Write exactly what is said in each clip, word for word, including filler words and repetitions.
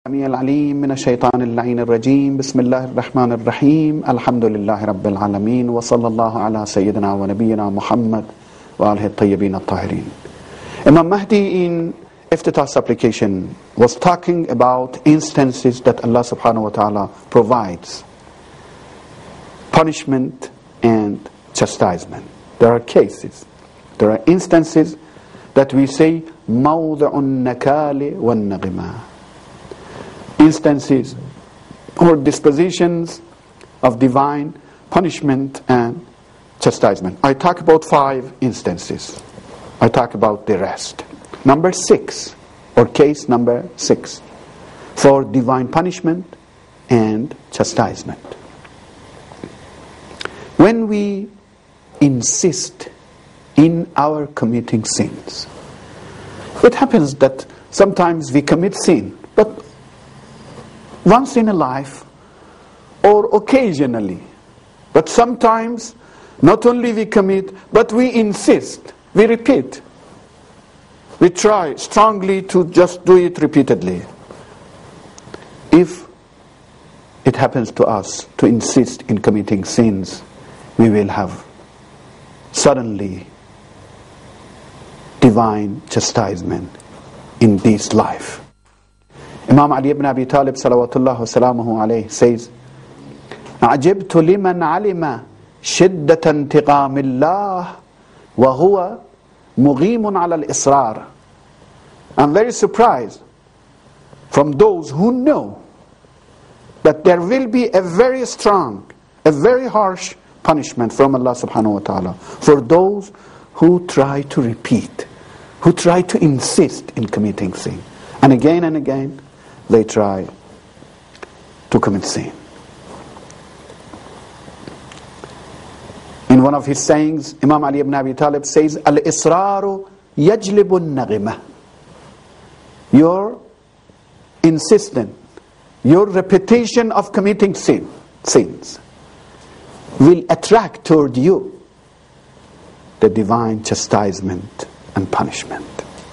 السميع العليم من الشيطان اللعين الرجيم بسم الله الرحمن الرحيم الحمد لله رب العالمين وصلى الله على سيدنا ونبينا Muhammad وآله الطيبين الطاهرين. Imam Mahdi in Iftitah supplication was talking about instances that Allah subhanahu wa ta'ala provides punishment and chastisement. There are cases, there are instances that we say موضع النكال والنغمة, instances or dispositions of divine punishment and chastisement. I talk about five instances. I talk about the rest. Number six, or case number six, for divine punishment and chastisement. When we insist in our committing sins, it happens that sometimes we commit sin, but once in a life or occasionally. But sometimes not only we commit, but we insist, we repeat. We try strongly to just do it repeatedly. If it happens to us to insist in committing sins, we will have suddenly divine chastisement in this life. Imam Ali ibn Abi Talib salawatullah wa salamuhu alayhi says, عجبت لمن علم شدة انتقام الله وهو مغيم على الإصرار. I'm very surprised from those who know that there will be a very strong, a very harsh punishment from Allah subhanahu wa ta'ala for those who try to repeat, who try to insist in committing sin. And again and again they try to commit sin. In one of his sayings, Imam Ali ibn Abi Talib says, Al-Israru yajlibu an-naghimah. Your insistence, your repetition of committing sin, sins, will attract toward you the divine chastisement and punishment.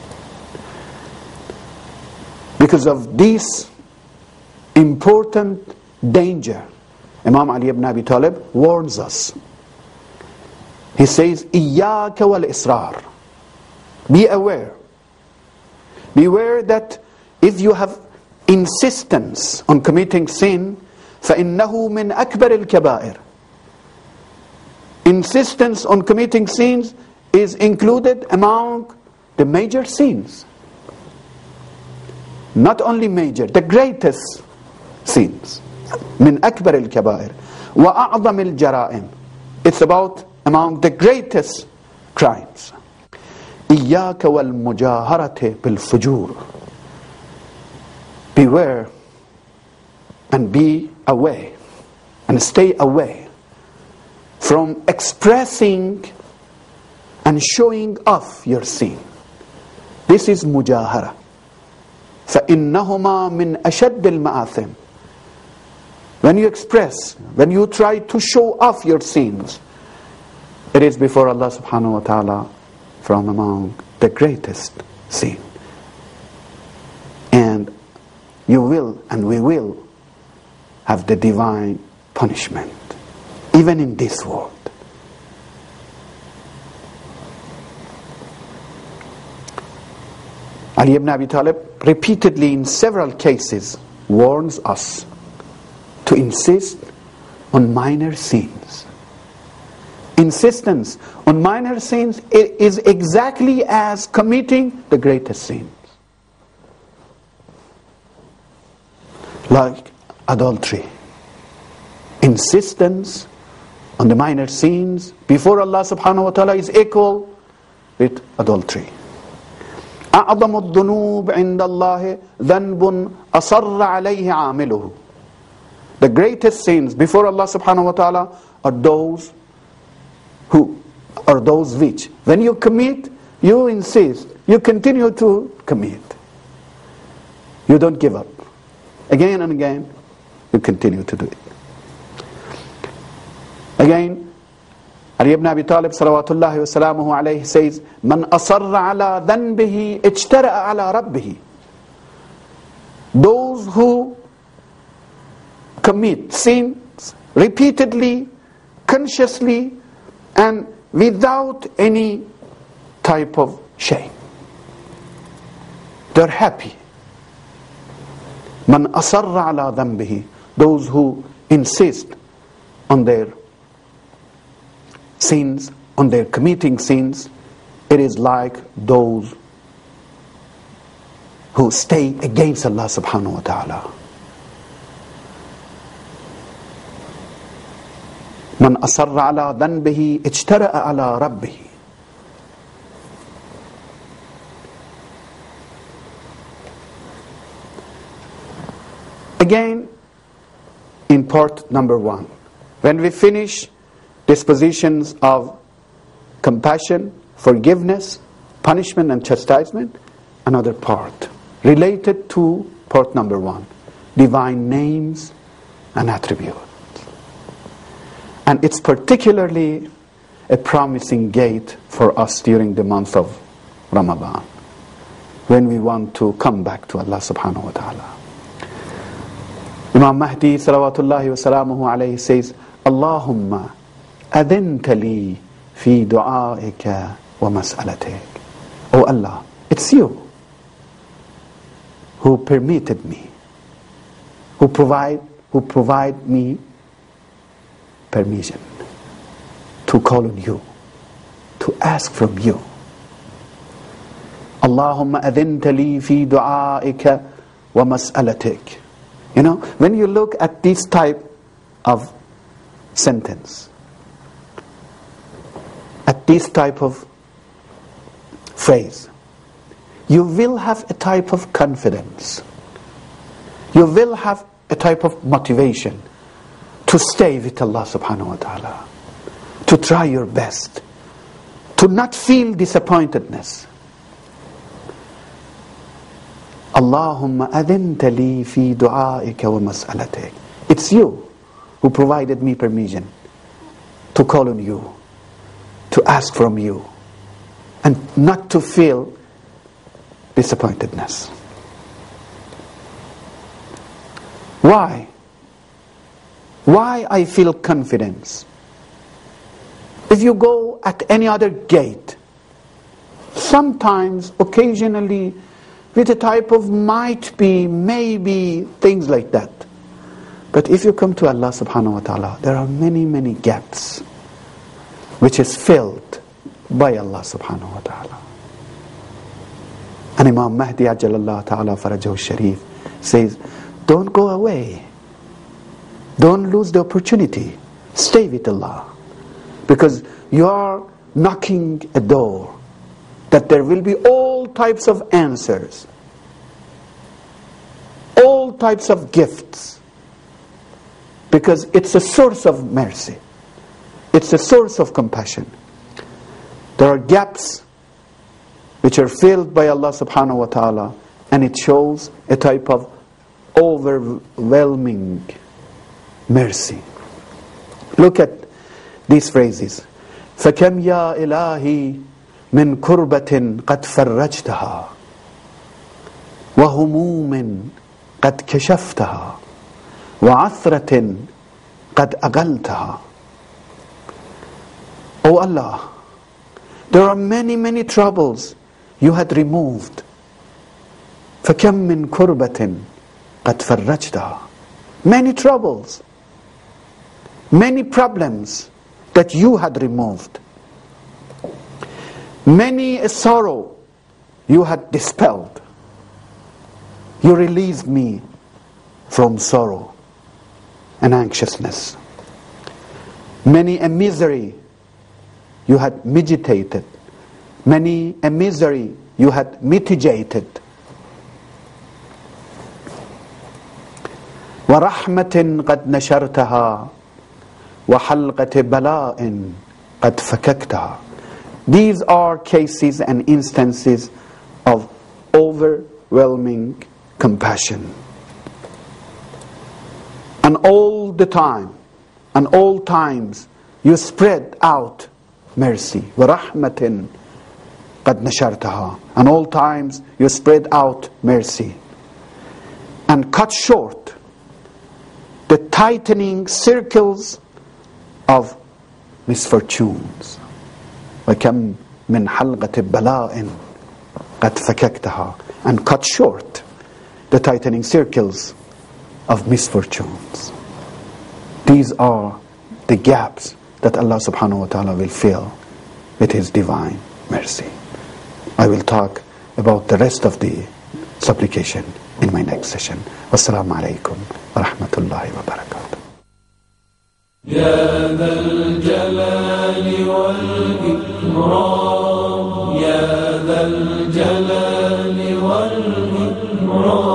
Because of this important danger, Imam Ali ibn Abi Talib warns us. He says, إِيَّاكَ وَالْإِصْرَارِ. Be aware. Beware that if you have insistence on committing sin, فَإِنَّهُ مِنْ أَكْبَرِ الْكَبَائِرِ. Insistence on committing sins is included among the major sins. Not only major, the greatest sins. من أكبر الكبائر وأعظم الجرائم. It's about among the greatest crimes. إياك والمجاهرة بالفجور. Beware and be away and stay away from expressing and showing off your sin. This is mujahara. فَإِنَّهُمَا مِنْ أَشَدِّ الْمَآثِمِ. When you express, when you try to show off your sins, it is before Allah subhanahu wa ta'ala from among the greatest sin. And you will and we will have the divine punishment, even in this world. Ali ibn Abi Talib repeatedly in several cases warns us to insist on minor sins. Insistence on minor sins is exactly as committing the greatest sins. Like adultery. Insistence on the minor sins before Allah subhanahu wa ta'ala is equal with adultery. أعظم الذنوب عند الله ذنب أصر عليه عامله. The greatest sins before Allah subhanahu wa ta'ala are those who are those which when you commit, you insist, you continue to commit. You don't give up. Again and again, you continue to do it. Again, Ali ibn Abi Talib salawatullahi wa salamuhu alayhi says, Man asarra ala dhanbihi ijtara'a ala rabbihi. those who commit sins repeatedly, consciously, and without any type of shame. They're happy. Man asarra ala dhanbihi, those who insist on their sins, on their committing sins, it is like those who stay against Allah subhanahu wa ta'ala. Man asarra ala dhanbihi ijtara'a ala rabbihi. Again, in part number one, when we finish dispositions of compassion, forgiveness, punishment and chastisement, another part related to part number one, divine names and attributes. And it's particularly a promising gate for us during the month of Ramadan, when we want to come back to Allah subhanahu wa ta'ala. Imam Mahdi salawatullahi wa salamuhu alayhi says, Allahumma adhinta li fi du'aika wa mas'alatik. Oh Allah, it's you who permitted me, who provide, who provide me permission to call on you, to ask from you. Allahumma adhinta li fi du'aika wa mas'alatik. You know, when you look at this type of sentence, at this type of phrase, you will have a type of confidence. You will have a type of motivation to stay with Allah subhanahu wa ta'ala, to try your best, to not feel disappointedness. Allahumma adhinta li fi du'aika wa mas'alatik. It's you who provided me permission to call on you, to ask from you, and not to feel disappointedness. Why? Why I feel confidence? If you go at any other gate, sometimes, occasionally, with a type of might be, maybe, things like that. But if you come to Allah subhanahu wa ta'ala, there are many, many gaps which is filled by Allah subhanahu wa ta'ala. And Imam Mahdi ajalallah ta'ala farajahu sharif says, don't go away. Don't lose the opportunity. Stay with Allah. Because you are knocking a door that there will be all types of answers, all types of gifts, because it's a source of mercy, it's a source of compassion. There are gaps which are filled by Allah subhanahu wa ta'ala, and it shows a type of overwhelming mercy. Look at these phrases. فَكَمْ يَا إِلَهِي من كربة قد فرجتها وهموم قد كشفتها وعثرة قد أقلتها. Oh Allah, there are many, many troubles you had removed. فكم من كربة قد فرجتها. Many troubles, many problems that you had removed. Many a sorrow you had dispelled. You released me from sorrow and anxiousness. Many a misery you had mitigated. Many a misery you had mitigated. وَرَحْمَةٍ قَدْ نَشَرْتَهَا وَحَلْقَةِ بَلَاءٍ قَدْ فَكَكْتَهَا. These are cases and instances of overwhelming compassion. And all the time, and all times, you spread out mercy. وَرَحْمَةٍ قَدْ نَشَرْتَهَا. And all times, you spread out mercy. and cut short the tightening circles of misfortunes. وَكَمْ مِنْ حَلْقَةِ بَلَاءٍ قَدْ فَكَكْتَهَا, and cut short the tightening circles of misfortunes. These are the gaps that Allah subhanahu wa ta'ala will fill with His divine mercy. I will talk about the rest of the supplication in my next session. Wassalamu alaikum wa rahmatullahi wa barakatuh. يا ذا الجلال والإكرام، يا ذا الجلال والإكرام.